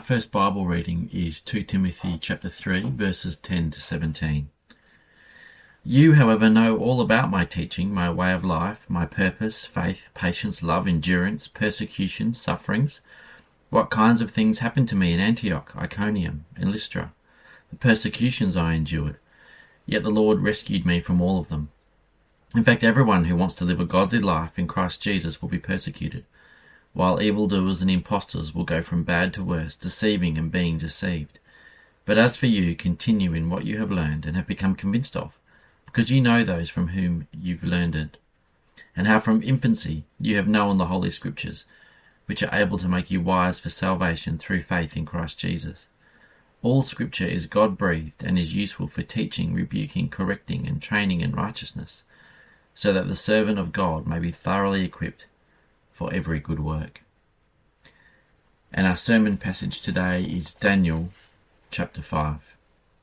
first Bible reading is 2 Timothy chapter 3, verses 10 to 17. You, however, know all about my teaching, my way of life, my purpose, faith, patience, love, endurance, persecution, sufferings, what kinds of things happened to me in Antioch, Iconium, and Lystra, the persecutions I endured, yet the Lord rescued me from all of them. In fact, everyone who wants to live a godly life in Christ Jesus will be persecuted, while evildoers and impostors will go from bad to worse, deceiving and being deceived. But as for you, continue in what you have learned and have become convinced of, because you know those from whom you've learned it, and how from infancy you have known the Holy Scriptures, which are able to make you wise for salvation through faith in Christ Jesus. All Scripture is God-breathed and is useful for teaching, rebuking, correcting, and training in righteousness, so that the servant of God may be thoroughly equipped for every good work. And our sermon passage today is Daniel chapter 5.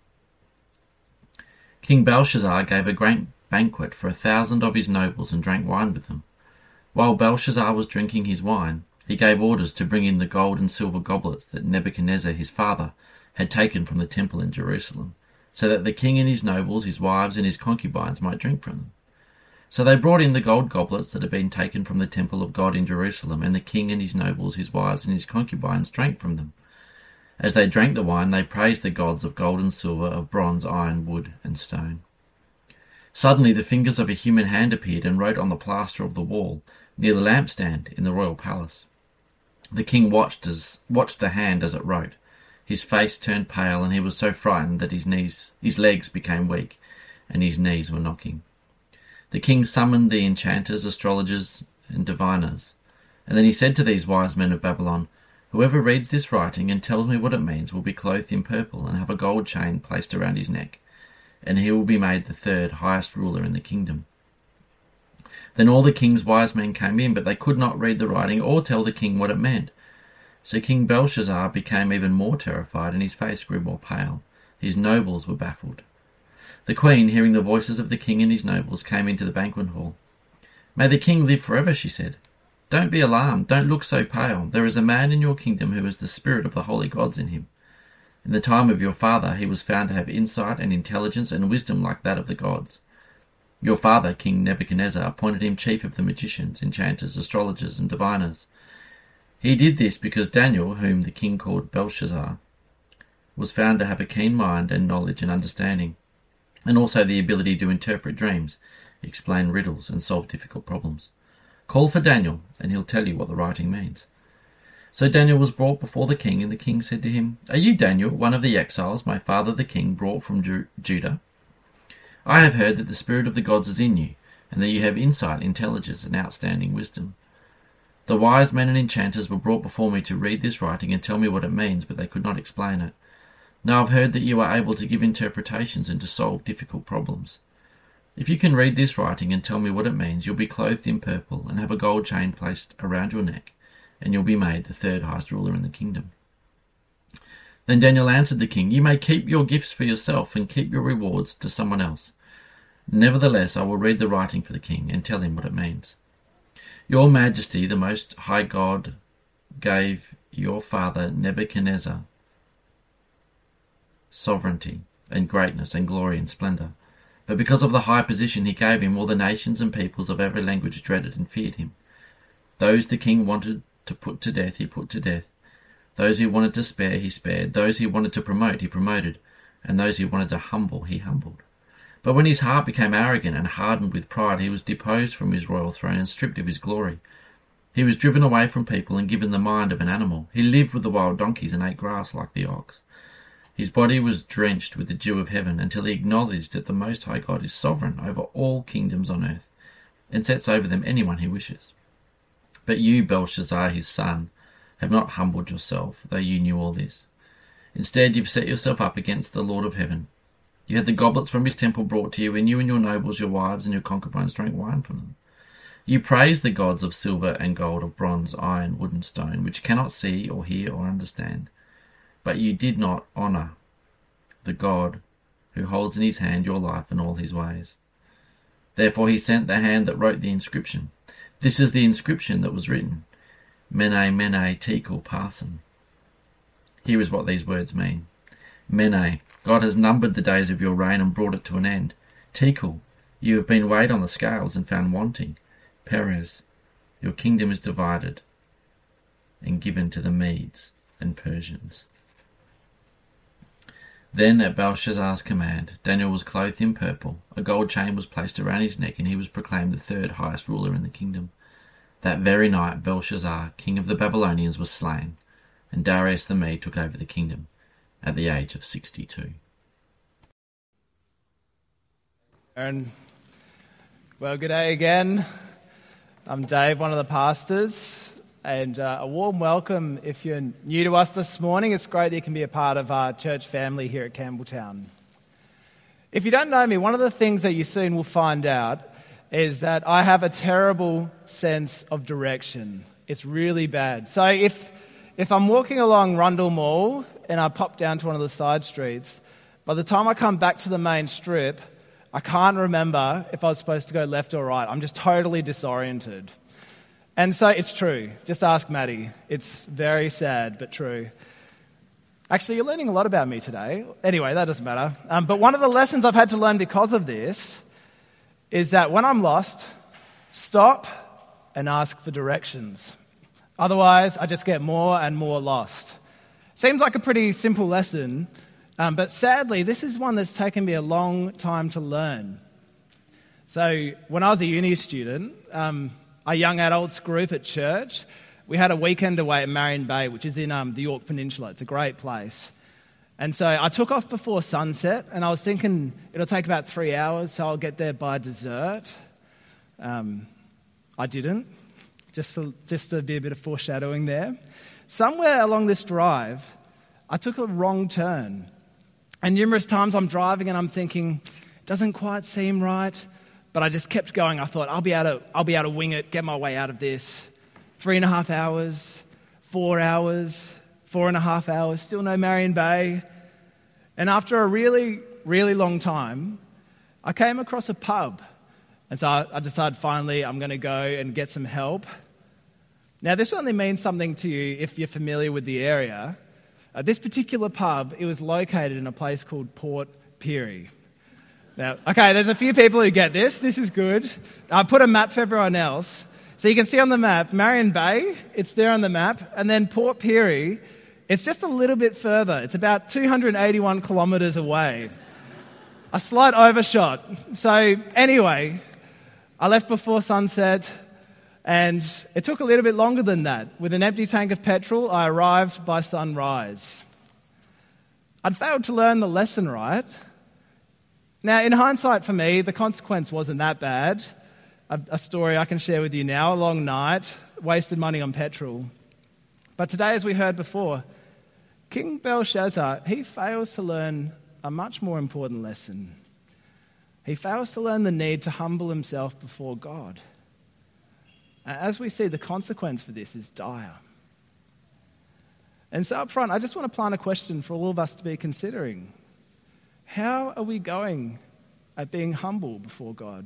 King Belshazzar gave a great banquet for 1,000 of his nobles and drank wine with them. While Belshazzar was drinking his wine, he gave orders to bring in the gold and silver goblets that Nebuchadnezzar his father had taken from the temple in Jerusalem, so that the king and his nobles, his wives and his concubines might drink from them. So they brought in the gold goblets that had been taken from the temple of God in Jerusalem, and the king and his nobles, his wives and his concubines drank from them. As they drank the wine, they praised the gods of gold and silver, of bronze, iron, wood, and stone. Suddenly the fingers of a human hand appeared and wrote on the plaster of the wall, near the lampstand in the royal palace. The king watched the hand as it wrote. His face turned pale, and he was so frightened that his legs became weak, and his knees were knocking. The king summoned the enchanters, astrologers, and diviners. And then he said to these wise men of Babylon, "Whoever reads this writing and tells me what it means will be clothed in purple and have a gold chain placed around his neck, and he will be made the third highest ruler in the kingdom." Then all the king's wise men came in, but they could not read the writing or tell the king what it meant. So King Belshazzar became even more terrified, and his face grew more pale. His nobles were baffled. The queen, hearing the voices of the king and his nobles, came into the banquet hall. "May the king live forever," she said. "Don't be alarmed. Don't look so pale. There is a man in your kingdom who has the spirit of the holy gods in him. In the time of your father he was found to have insight and intelligence and wisdom like that of the gods. Your father, King Nebuchadnezzar, appointed him chief of the magicians, enchanters, astrologers, and diviners. He did this because Daniel, whom the king called Belshazzar, was found to have a keen mind and knowledge and understanding, and also the ability to interpret dreams, explain riddles, and solve difficult problems. Call for Daniel, and he'll tell you what the writing means." So Daniel was brought before the king, and the king said to him, "Are you Daniel, one of the exiles my father the king brought from Judah? I have heard that the spirit of the gods is in you, and that you have insight, intelligence, and outstanding wisdom. The wise men and enchanters were brought before me to read this writing and tell me what it means, but they could not explain it. Now I've heard that you are able to give interpretations and to solve difficult problems. If you can read this writing and tell me what it means, you'll be clothed in purple and have a gold chain placed around your neck, and you'll be made the third highest ruler in the kingdom." Then Daniel answered the king, "You may keep your gifts for yourself and keep your rewards to someone else. Nevertheless, I will read the writing for the king and tell him what it means. Your Majesty, the Most High God, gave your father Nebuchadnezzar sovereignty and greatness and glory and splendor. But because of the high position he gave him, all the nations and peoples of every language dreaded and feared him. Those the king wanted to put to death, he put to death. Those he wanted to spare, he spared. Those he wanted to promote, he promoted. And those he wanted to humble, he humbled. But when his heart became arrogant and hardened with pride, he was deposed from his royal throne and stripped of his glory. He was driven away from people and given the mind of an animal. He lived with the wild donkeys and ate grass like the ox. His body was drenched with the dew of heaven until he acknowledged that the Most High God is sovereign over all kingdoms on earth and sets over them anyone he wishes. But you, Belshazzar, his son, have not humbled yourself, though you knew all this. Instead, you've set yourself up against the Lord of heaven. You had the goblets from his temple brought to you, and you and your nobles, your wives, and your concubines drank wine from them. You praised the gods of silver and gold, of bronze, iron, wood, and stone, which cannot see or hear or understand. But you did not honour the God who holds in his hand your life and all his ways. Therefore he sent the hand that wrote the inscription. This is the inscription that was written: Mene, Mene, Tekel, Parsin. Here is what these words mean. Mene, God has numbered the days of your reign and brought it to an end. Tekel, you have been weighed on the scales and found wanting. Peres, your kingdom is divided and given to the Medes and Persians. Then, at Belshazzar's command, Daniel was clothed in purple, a gold chain was placed around his neck, and he was proclaimed the third highest ruler in the kingdom. That very night Belshazzar, king of the Babylonians, was slain, and Darius the Mede took over the kingdom at the age of 62. Well, good day again. I'm Dave, one of the pastors, and a warm welcome if you're new to us this morning. It's great that you can be a part of our church family here at Campbelltown. If you don't know me, one of the things that you soon will find out is that I have a terrible sense of direction. It's really bad. So if I'm walking along Rundle Mall and I pop down to one of the side streets, by the time I come back to the main strip, I can't remember if I was supposed to go left or right. I'm just totally disoriented. And so it's true. Just ask Maddie. It's very sad, but true. Actually, you're learning a lot about me today. Anyway, that doesn't matter. But one of the lessons I've had to learn because of this is that when I'm lost, stop and ask for directions. Otherwise, I just get more and more lost. Seems like a pretty simple lesson, but sadly, this is one that's taken me a long time to learn. So when I was a uni student, a young adults group at church, we had a weekend away at Marion Bay, which is in the Yorke Peninsula. It's a great place. And so I took off before sunset, and I was thinking it'll take about 3 hours, so I'll get there by dessert. I didn't. Just to be a bit of foreshadowing there. Somewhere along this drive, I took a wrong turn. And numerous times I'm driving and I'm thinking, it doesn't quite seem right. But I just kept going. I thought, I'll be able to wing it, get my way out of this. 3.5 hours, 4 hours, 4.5 hours, still no Marion Bay. And after a really, really long time, I came across a pub. And so I decided finally I'm going to go and get some help. Now, this only means something to you if you're familiar with the area. This particular pub, it was located in a place called Port Pirie. Now, okay, there's a few people who get this. This is good. I put a map for everyone else. So you can see on the map, Marion Bay, it's there on the map. And then Port Pirie, it's just a little bit further. It's about 281 kilometres away. A slight overshot. So anyway, I left before sunset, and it took a little bit longer than that. With an empty tank of petrol, I arrived by sunrise. I'd failed to learn the lesson right. Now, in hindsight for me, the consequence wasn't that bad. A story I can share with you now, a long night, wasted money on petrol. But today, as we heard before, King Belshazzar, he fails to learn a much more important lesson. He fails to learn the need to humble himself before God. As we see, the consequence for this is dire. And so up front, I just want to plant a question for all of us to be considering. How are we going at being humble before God?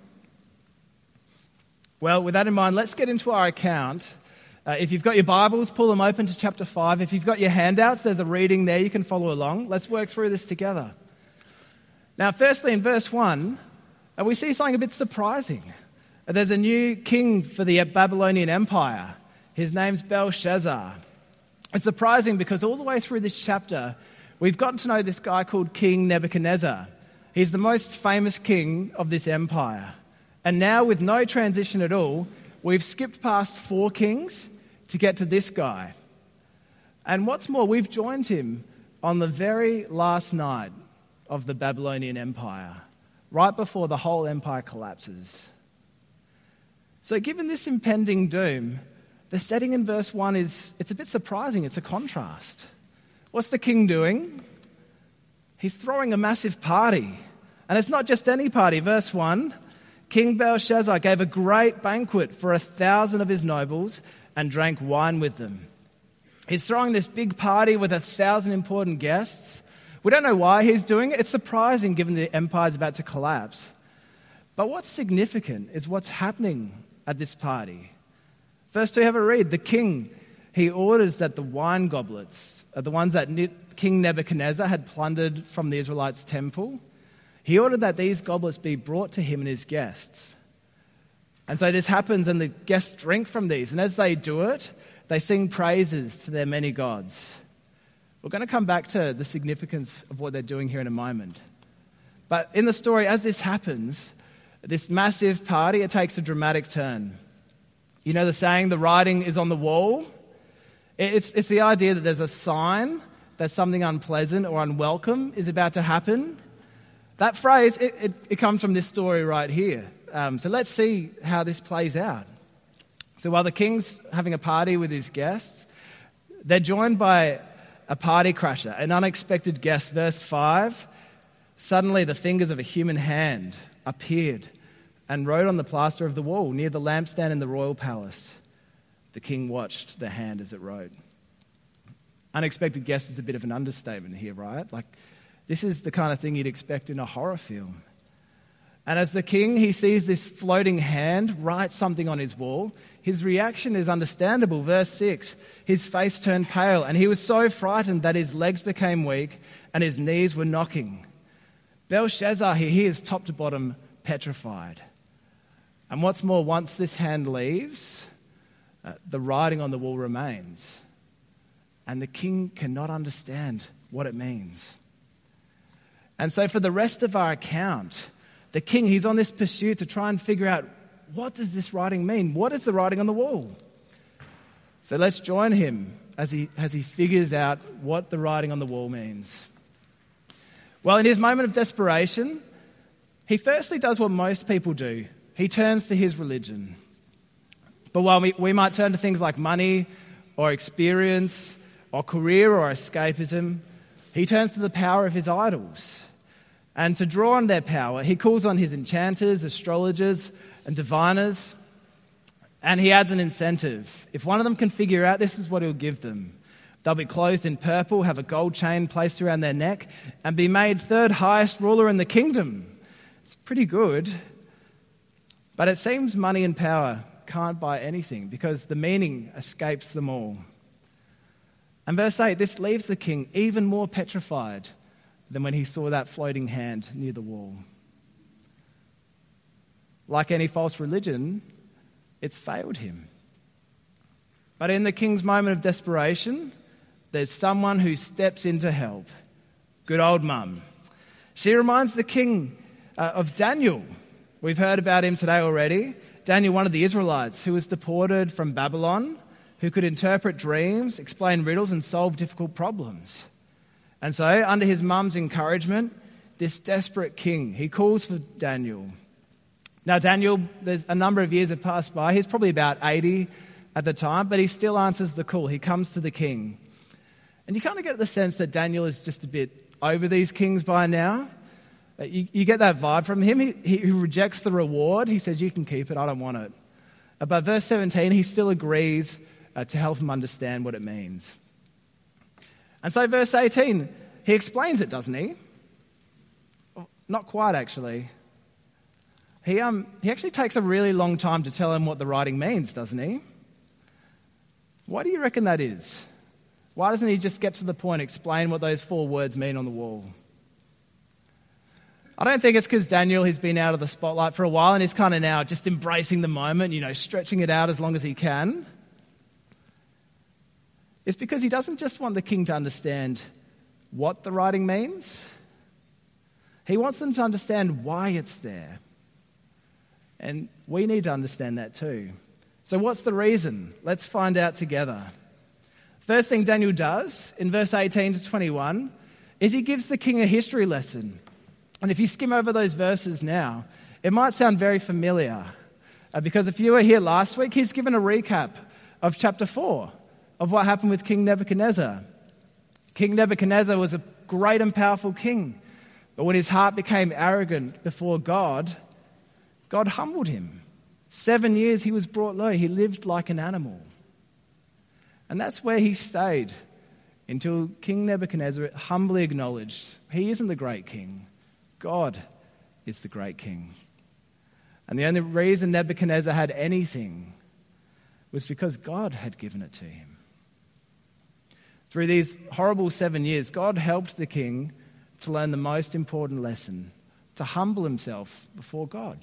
Well, with that in mind, let's get into our account. If you've got your Bibles, pull them open to chapter 5. If you've got your handouts, there's a reading there. You can follow along. Let's work through this together. Now, firstly, in verse 1, we see something a bit surprising. There's a new king for the Babylonian Empire. His name's Belshazzar. It's surprising because all the way through this chapter, we've gotten to know this guy called King Nebuchadnezzar. He's the most famous king of this empire. And now, with no transition at all, we've skipped past 4 kings to get to this guy. And what's more, we've joined him on the very last night of the Babylonian Empire, right before the whole empire collapses. So given this impending doom, the setting in verse 1 it's a bit surprising. It's a contrast. What's the king doing? He's throwing a massive party. And it's not just any party. Verse 1, King Belshazzar gave a great banquet for 1,000 of his nobles and drank wine with them. He's throwing this big party with 1,000 important guests. We don't know why he's doing it. It's surprising given the empire's about to collapse. But what's significant is what's happening at this party. Verse 2, have a read. The king he orders that the wine goblets, the ones that King Nebuchadnezzar had plundered from the Israelites' temple, he ordered that these goblets be brought to him and his guests. And so this happens, and the guests drink from these. And as they do it, they sing praises to their many gods. We're going to come back to the significance of what they're doing here in a moment. But in the story, as this happens, this massive party, it takes a dramatic turn. You know the saying, the writing is on the wall? It's the idea that there's a sign that something unpleasant or unwelcome is about to happen. That phrase, it comes from this story right here. So let's see how this plays out. So while the king's having a party with his guests, they're joined by a party crasher, an unexpected guest. Verse 5, suddenly the fingers of a human hand appeared and wrote on the plaster of the wall near the lampstand in the royal palace. The king watched the hand as it wrote. Unexpected guest is a bit of an understatement here, right? Like, this is the kind of thing you'd expect in a horror film. And as the king, he sees this floating hand write something on his wall, his reaction is understandable. Verse 6, his face turned pale, and he was so frightened that his legs became weak and his knees were knocking. Belshazzar, he is top to bottom petrified. And what's more, once this hand leaves, the writing on the wall remains. And the king cannot understand what it means. And so for the rest of our account, the king, he's on this pursuit to try and figure out, what does this writing mean? What is the writing on the wall? So let's join him as he figures out what the writing on the wall means. Well, in his moment of desperation, he firstly does what most people do. He turns to his religion. But while we might turn to things like money or experience or career or escapism, he turns to the power of his idols. And to draw on their power, he calls on his enchanters, astrologers, and diviners, and he adds an incentive. If one of them can figure out, this is what he'll give them. They'll be clothed in purple, have a gold chain placed around their neck, and be made third highest ruler in the kingdom. It's pretty good. But it seems money and power can't buy anything because the meaning escapes them all. And verse 8, this leaves the king even more petrified than when he saw that floating hand near the wall. Like any false religion, it's failed him. But in the king's moment of desperation, there's someone who steps in to help. Good old mum. She reminds the king of Daniel. We've heard about him today already. Daniel, one of the Israelites who was deported from Babylon, who could interpret dreams, explain riddles, and solve difficult problems. And so, under his mum's encouragement, this desperate king, he calls for Daniel. Now, Daniel, there's a number of years have passed by. He's probably about 80 at the time, but he still answers the call. He comes to the king. And you kind of get the sense that Daniel is just a bit over these kings by now. You get that vibe from him. He rejects the reward. He says, you can keep it, I don't want it. But verse 17, he still agrees to help him understand what it means. And so verse 18, he explains it, doesn't he? Not quite, actually. He actually takes a really long time to tell him what the writing means, doesn't he? Why do you reckon that is? Why doesn't he just get to the point, explain what those 4 words mean on the wall? I don't think it's because Daniel has been out of the spotlight for a while and he's kind of now just embracing the moment, stretching it out as long as he can. It's because he doesn't just want the king to understand what the writing means. He wants them to understand why it's there. And we need to understand that too. So what's the reason? Let's find out together. First thing Daniel does in verse 18 to 21 is he gives the king a history lesson. And if you skim over those verses now, it might sound very familiar. Because if you were here last week, he's given a recap of chapter 4 of what happened with King Nebuchadnezzar. King Nebuchadnezzar was a great and powerful king. But when his heart became arrogant before God, God humbled him. 7 years he was brought low. He lived like an animal. And that's where he stayed until King Nebuchadnezzar humbly acknowledged he isn't the great king. God is the great king. And the only reason Nebuchadnezzar had anything was because God had given it to him. Through these horrible 7 years, God helped the king to learn the most important lesson, to humble himself before God.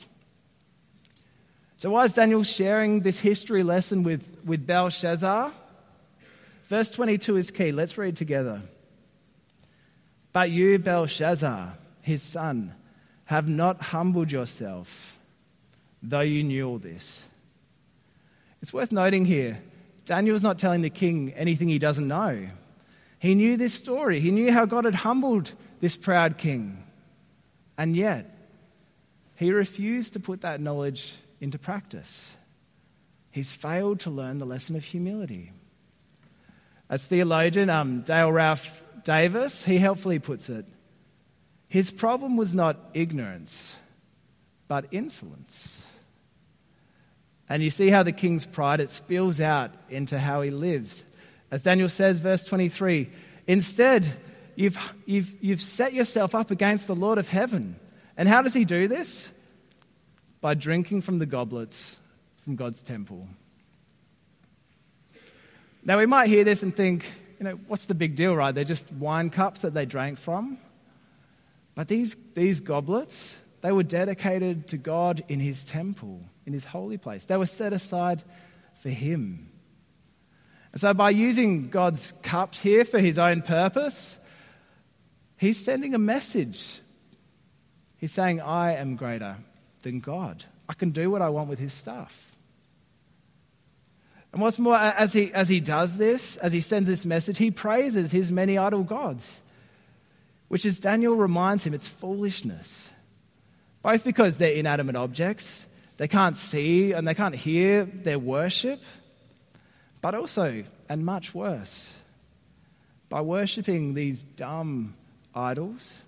So why is Daniel sharing this history lesson with Belshazzar? Verse 22 is key. Let's read together. But you, Belshazzar, his son, have not humbled yourself, though you knew all this. It's worth noting here, Daniel's not telling the king anything he doesn't know. He knew this story. He knew how God had humbled this proud king. And yet, he refused to put that knowledge into practice. He's failed to learn the lesson of humility. As theologian Dale Ralph Davis, he helpfully puts it, his problem was not ignorance, but insolence. And you see how the king's pride, it spills out into how he lives. As Daniel says, verse 23, instead, you've set yourself up against the Lord of heaven. And how does he do this? By drinking from the goblets from God's temple. Now, we might hear this and think, what's the big deal, right? They're just wine cups that they drank from. But these goblets, they were dedicated to God in his temple, in his holy place. They were set aside for him. And so by using God's cups here for his own purpose, he's sending a message. He's saying, I am greater than God. I can do what I want with his stuff. And what's more, as he does this, as he sends this message, he praises his many idol gods, which, as Daniel reminds him, it's foolishness. Both because they're inanimate objects, they can't see and they can't hear their worship, but also, and much worse, by worshipping these dumb idols,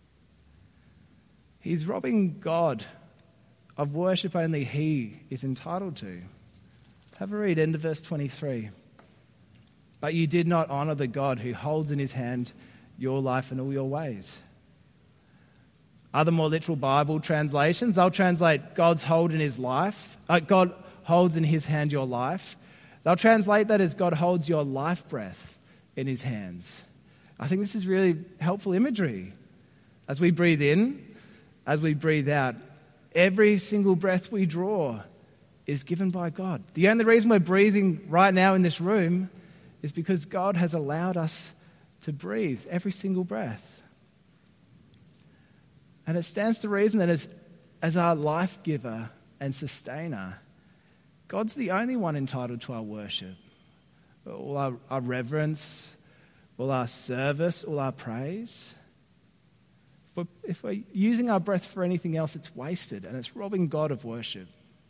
he's robbing God of worship only he is entitled to. Have a read, end of verse 23. But you did not honor the God who holds in his hand your life and all your ways. Other more literal Bible translations, they'll translate God's hold in his life. God holds in his hand your life. They'll translate that as God holds your life breath in his hands. I think this is really helpful imagery. As we breathe in, as we breathe out, every single breath we draw is given by God. The only reason we're breathing right now in this room is because God has allowed us to breathe every single breath. And it stands to reason that as our life giver and sustainer, God's the only one entitled to our worship, all our reverence, all our service, all our praise. If we're using our breath for anything else, it's wasted and it's robbing God of worship.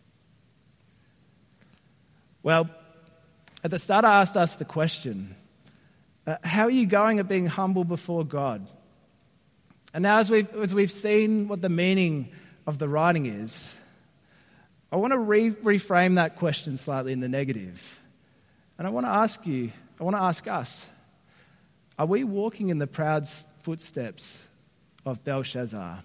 Well, at the start I asked us the question, how are you going at being humble before God? And now as we've seen what the meaning of the writing is, I want to reframe that question slightly in the negative. And I want to ask us, are we walking in the proud footsteps of Belshazzar?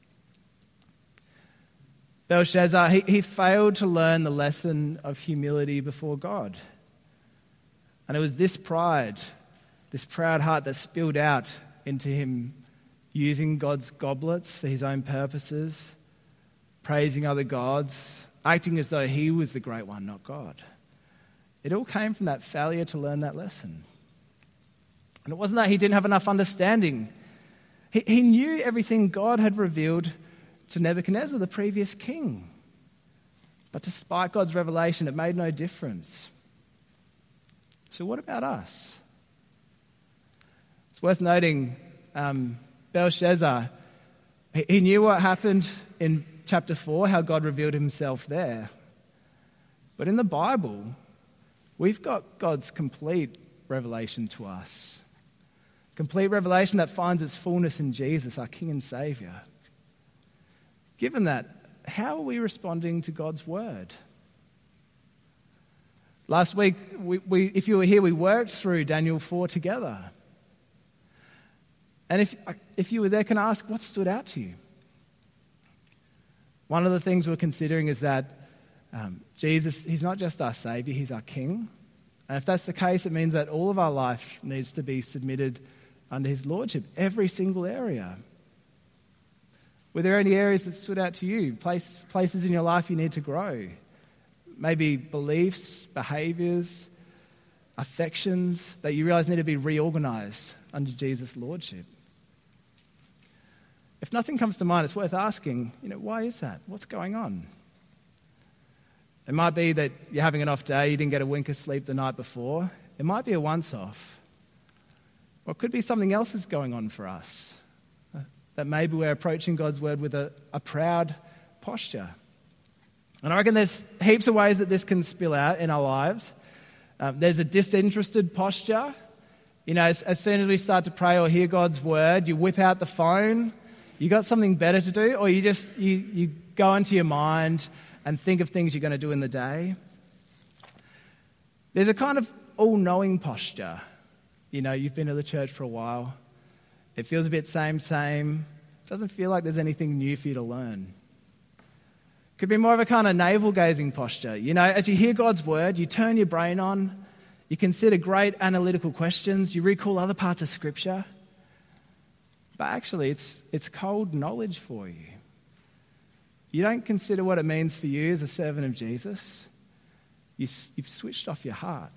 Belshazzar, he failed to learn the lesson of humility before God. And it was this pride, this proud heart that spilled out into him using God's goblets for his own purposes, praising other gods, acting as though he was the great one, not God. It all came from that failure to learn that lesson. And it wasn't that he didn't have enough understanding. He knew everything God had revealed to Nebuchadnezzar, the previous king. But despite God's revelation, it made no difference. So what about us? It's worth noting Belshazzar, he knew what happened in chapter 4, how God revealed himself there. But in the Bible, we've got God's complete revelation to us. Complete revelation that finds its fullness in Jesus, our King and Saviour. Given that, how are we responding to God's word? Last week, if you were here, we worked through Daniel 4 together. And if you were there, can I ask what stood out to you? One of the things we're considering is that Jesus, he's not just our Saviour, he's our King. And if that's the case, it means that all of our life needs to be submitted under his lordship, every single area. Were there any areas that stood out to you, places in your life you need to grow? Maybe beliefs, behaviours, affections that you realise need to be reorganised under Jesus' lordship. If nothing comes to mind, it's worth asking, why is that? What's going on? It might be that you're having an off day, you didn't get a wink of sleep the night before. It might be a once-off. Or it could be something else is going on for us. That maybe we're approaching God's word with a proud posture. And I reckon there's heaps of ways that this can spill out in our lives. There's a disinterested posture. As soon as we start to pray or hear God's word, you whip out the phone. You got something better to do, or you go into your mind and think of things you're going to do in the day. There's a kind of all-knowing posture. You've been to the church for a while. It feels a bit same. It doesn't feel like there's anything new for you to learn. Could be more of a kind of navel-gazing posture. As you hear God's word, you turn your brain on, you consider great analytical questions, you recall other parts of Scripture. But actually, it's cold knowledge for you. You don't consider what it means for you as a servant of Jesus. You've switched off your heart.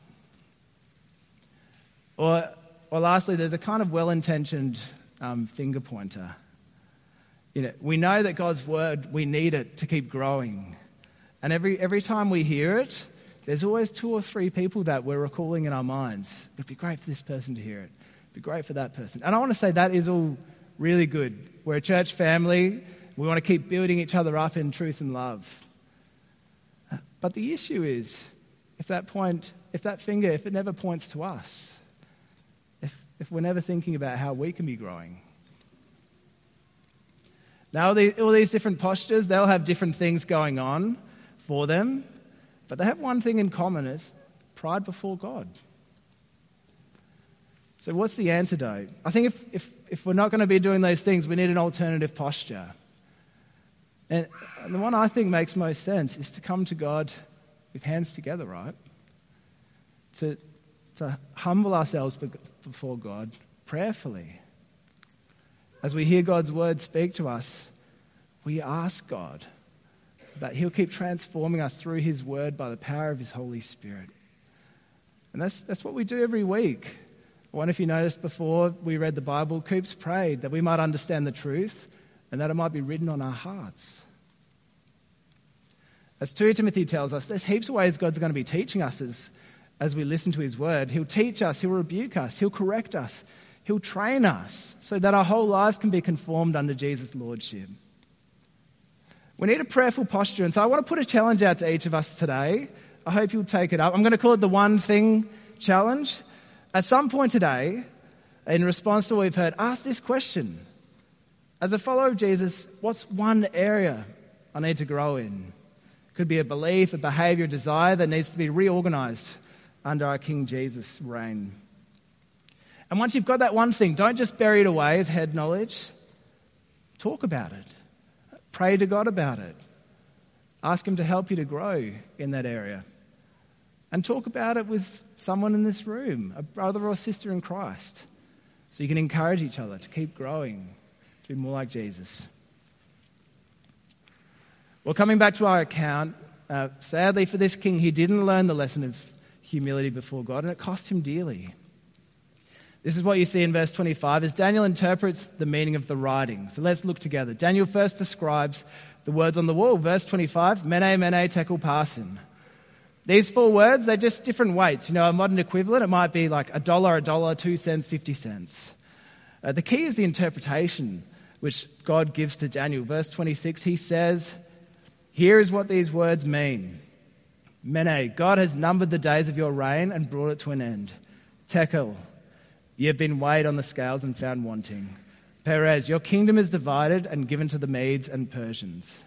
Or lastly, there's a kind of well-intentioned finger pointer. We know that God's word, we need it to keep growing. And every time we hear it, there's always 2 or 3 people that we're recalling in our minds. It'd be great for this person to hear it. It'd be great for that person. And I want to say that is all really good. We're a church family. We want to keep building each other up in truth and love. But the issue is, if that finger, if it never points to us, if we're never thinking about how we can be growing. Now, all these different postures, they'll have different things going on for them, but they have one thing in common, it's pride before God. So what's the antidote? I think if we're not going to be doing those things, we need an alternative posture. And the one I think makes most sense is to come to God with hands together, right? To humble ourselves before God prayerfully. As we hear God's word speak to us, we ask God that he'll keep transforming us through his word by the power of his Holy Spirit. And that's what we do every week. I wonder if you noticed before we read the Bible, Coops prayed that we might understand the truth and that it might be written on our hearts. As 2 Timothy tells us, there's heaps of ways God's going to be teaching us as we listen to his word. He'll teach us, he'll rebuke us, he'll correct us, he'll train us so that our whole lives can be conformed under Jesus' lordship. We need a prayerful posture, and so I want to put a challenge out to each of us today. I hope you'll take it up. I'm going to call it the one thing challenge. At some point today, in response to what we've heard, ask this question. As a follower of Jesus, what's one area I need to grow in? It could be a belief, a behaviour, a desire that needs to be reorganised under our King Jesus' reign. And once you've got that one thing, don't just bury it away as head knowledge. Talk about it. Pray to God about it. Ask him to help you to grow in that area. And talk about it with someone in this room, a brother or sister in Christ, so you can encourage each other to keep growing, to be more like Jesus. Well, coming back to our account, sadly for this king, he didn't learn the lesson of humility before God, and it cost him dearly. This is what you see in verse 25 as Daniel interprets the meaning of the writing. So let's look together. Daniel first describes the words on the wall. Verse 25, Mene, Mene, Tekel, Parsin. These 4 words, they're just different weights. A modern equivalent, it might be like $1, 2 cents, 50 cents. The key is the interpretation which God gives to Daniel. Verse 26, he says, here is what these words mean. Mene, God has numbered the days of your reign and brought it to an end. Tekel, you have been weighed on the scales and found wanting. Perez, your kingdom is divided and given to the Medes and Persians.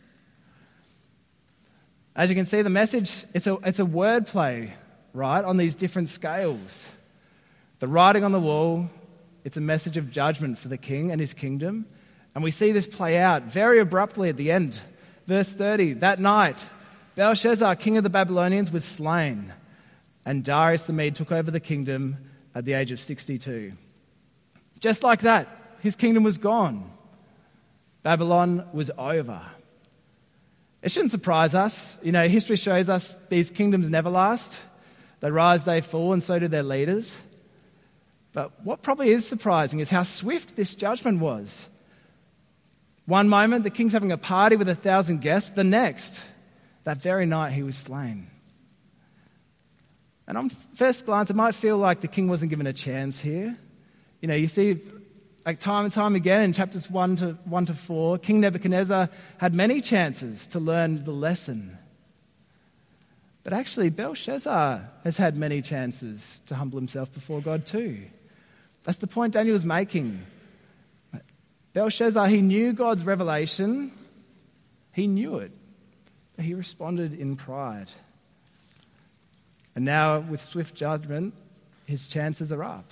As you can see, the message, it's a wordplay, right, on these different scales. The writing on the wall, it's a message of judgment for the king and his kingdom. And we see this play out very abruptly at the end. Verse 30, that night, Belshazzar, king of the Babylonians, was slain. and Darius the Mede took over the kingdom at the age of 62. Just like that, his kingdom was gone. Babylon was over. It shouldn't surprise us. History shows us these kingdoms never last. They rise, they fall, and so do their leaders. But what probably is surprising is how swift this judgment was. One moment, the king's having a party with 1,000 guests. The next, that very night, he was slain. And on first glance, it might feel like the king wasn't given a chance here. You see, like time and time again in chapters 1 to 4, King Nebuchadnezzar had many chances to learn the lesson. But actually, Belshazzar has had many chances to humble himself before God too. That's the point Daniel was making. Belshazzar, he knew God's revelation. He knew it. But he responded in pride. And now, with swift judgment, his chances are up.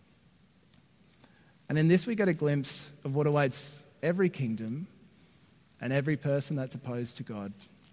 And in this, we get a glimpse of what awaits every kingdom and every person that's opposed to God.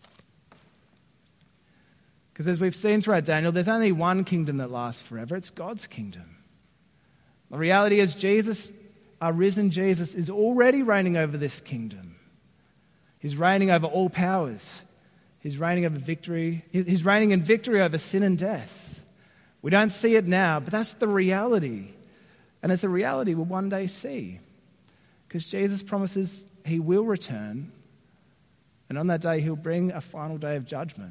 Because as we've seen throughout Daniel, there's only one kingdom that lasts forever. It's God's kingdom. The reality is Jesus, our risen Jesus, is already reigning over this kingdom. He's reigning over all powers. He's reigning over victory. He's reigning in victory over sin and death. We don't see it now, but that's the reality. And it's a reality we'll one day see. Because Jesus promises he will return, and on that day he'll bring a final day of judgment.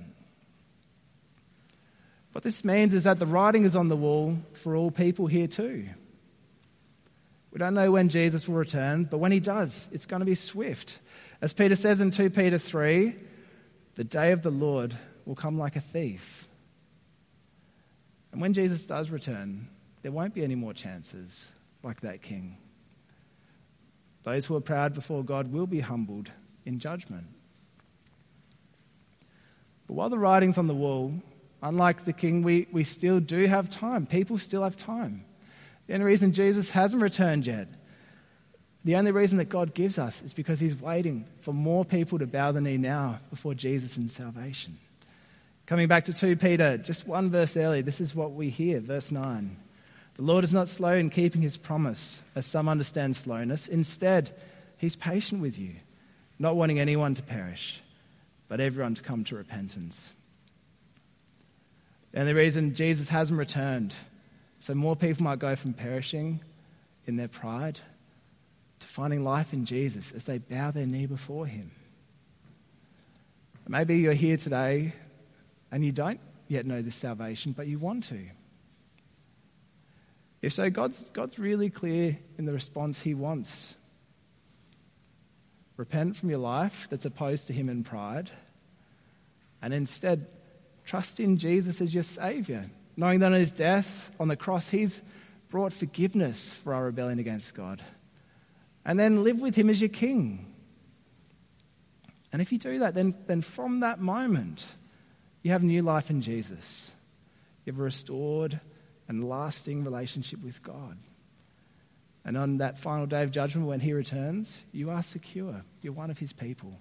What this means is that the writing is on the wall for all people here too. We don't know when Jesus will return, but when he does, it's going to be swift. As Peter says in 2 Peter 3, the day of the Lord will come like a thief. And when Jesus does return, there won't be any more chances like that king. Those who are proud before God will be humbled in judgment. But while the writing's on the wall, unlike the king, we still do have time. People still have time. The only reason Jesus hasn't returned yet, the only reason that God gives us is because he's waiting for more people to bow the knee now before Jesus in salvation. Coming back to 2 Peter, just one verse earlier, this is what we hear, verse 9. The Lord is not slow in keeping his promise, as some understand slowness. Instead, he's patient with you, not wanting anyone to perish, but everyone to come to repentance. The only reason Jesus hasn't returned, so more people might go from perishing in their pride to finding life in Jesus as they bow their knee before him. Maybe you're here today and you don't yet know this salvation, but you want to. If so, God's really clear in the response he wants. Repent from your life that's opposed to him in pride, and instead trust in Jesus as your Saviour, knowing that on his death on the cross, he's brought forgiveness for our rebellion against God. And then live with him as your King. And if you do that, then from that moment, you have new life in Jesus. You have a restored and lasting relationship with God. And on that final day of judgment, when he returns, you are secure. You're one of his people.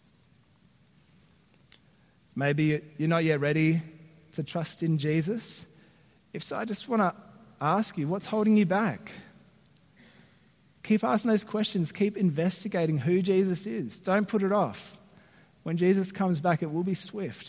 Maybe you're not yet ready to trust in Jesus. If so, I just want to ask you, what's holding you back? Keep asking those questions. Keep investigating who Jesus is. Don't put it off. When Jesus comes back, it will be swift.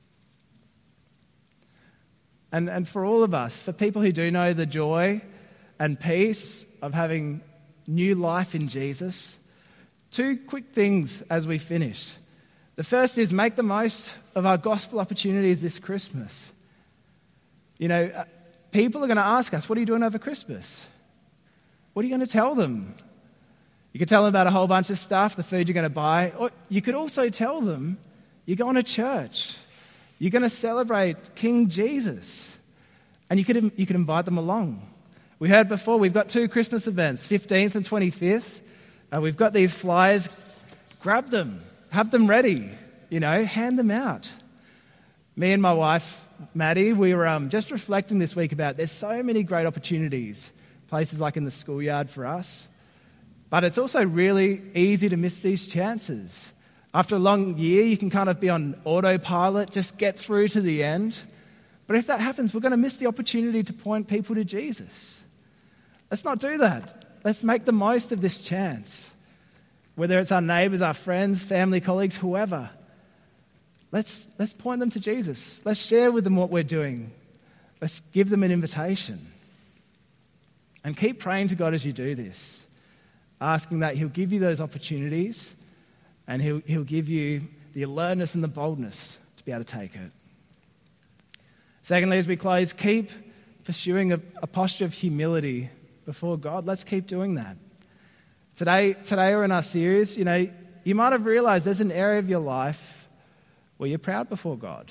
And for all of us, for people who do know the joy and peace of having new life in Jesus, 2 quick things as we finish. The first is make the most of our gospel opportunities this Christmas. People are going to ask us, what are you doing over Christmas? What are you going to tell them? You could tell them about a whole bunch of stuff, the food you're going to buy. Or you could also tell them you're going to church. You're going to celebrate King Jesus. And you could invite them along. We heard before, we've got 2 Christmas events, 15th and 25th. We've got these flyers. Grab them. Have them ready. Hand them out. Me and my wife, Maddie, we were just reflecting this week about there's so many great opportunities, places like in the schoolyard for us. But it's also really easy to miss these chances. After a long year, you can kind of be on autopilot, just get through to the end. But if that happens, we're going to miss the opportunity to point people to Jesus. Let's not do that. Let's make the most of this chance. Whether it's our neighbours, our friends, family, colleagues, whoever. Let's point them to Jesus. Let's share with them what we're doing. Let's give them an invitation. And keep praying to God as you do this, asking that He'll give you those opportunities and He'll give you the alertness and the boldness to be able to take it. Secondly, as we close, keep pursuing a posture of humility before God. Let's keep doing that. Today we're in our series. You might have realized there's an area of your life where you're proud before God.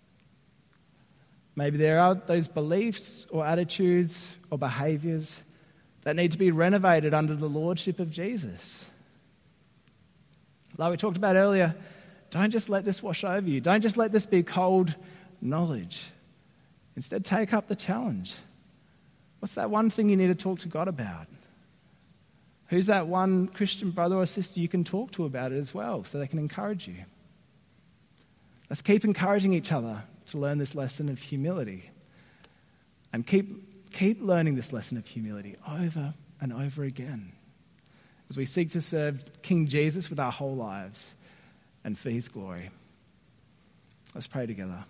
Maybe there are those beliefs or attitudes or behaviors that need to be renovated under the lordship of Jesus. Like we talked about earlier, don't just let this wash over you. Don't just let this be cold knowledge. Instead, take up the challenge. What's that one thing you need to talk to God about? Who's that one Christian brother or sister you can talk to about it as well so they can encourage you? Let's keep encouraging each other to learn this lesson of humility. And keep learning this lesson of humility over and over again as we seek to serve King Jesus with our whole lives and for His glory. Let's pray together.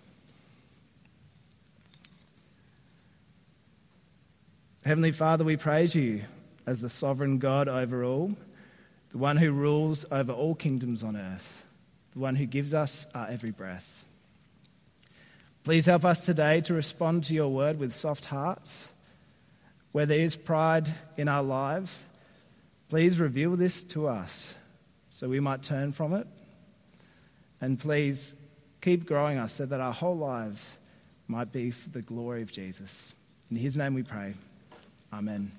Heavenly Father, we praise You as the sovereign God over all, the one who rules over all kingdoms on earth, the one who gives us our every breath. Please help us today to respond to Your word with soft hearts. Where there is pride in our lives, please reveal this to us so we might turn from it. And please keep growing us so that our whole lives might be for the glory of Jesus. In His name we pray. Amen.